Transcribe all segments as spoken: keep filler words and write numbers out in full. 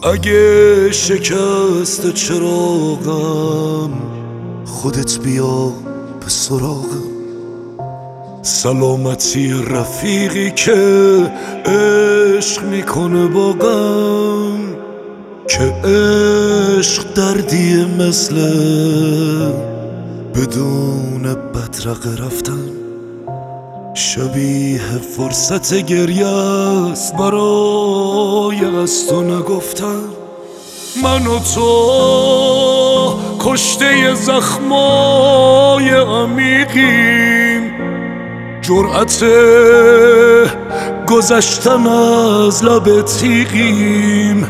اگه شکست چراغم خودت بیا به سراغم. سلامتی رفیقی که عشق میکنه با غم، که عشق دردیه مثل بدون بدرقه رفتن. شبیه فرصت گریه است برای از تو نگفتن. من و تو کشته زخمای عمیقیم، جرأت گذشتن از لب تیغیم.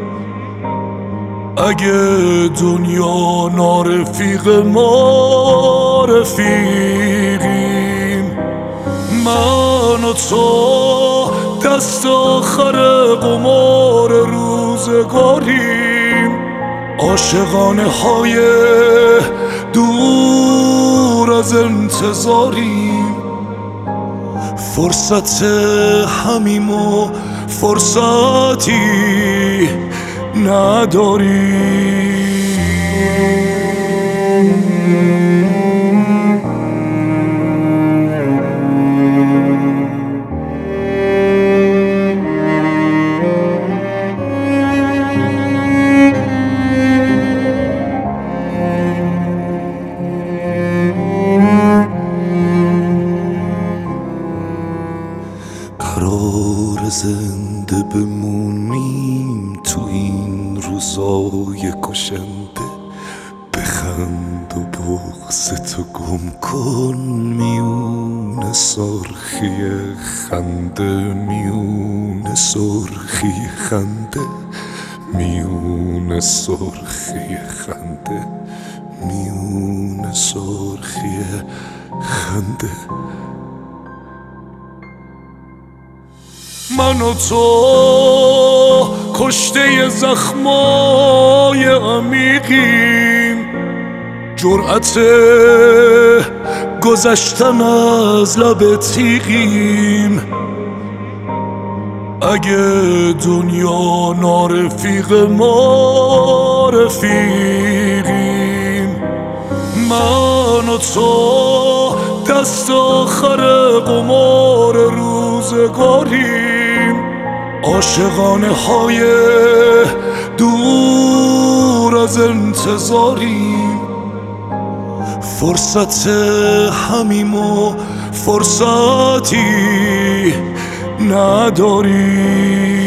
اگه دنیا نارفیق ما رفیقیم، من و تو دست آخر قمار روزگاریم. عاشقانه های دور از انتظاریم. فرصت همیم و فرصتی نداریم. قرار زنده بمونیم تو این روزای کشنده. بخند و بغض تو گم کن میون سرخی خنده، میون سرخی خنده، میون سرخی خنده، میون سرخی خنده. من و تو کشته زخمای عمیقیم، جرأت گذشتن از لب تیغیم. اگه دنیا نارفیق ما رفیقیم، من و تو دست آخر قمار روزگاریم. عاشقانه های دور از انتظاریم. فرصت همیم و فرصتی نداریم.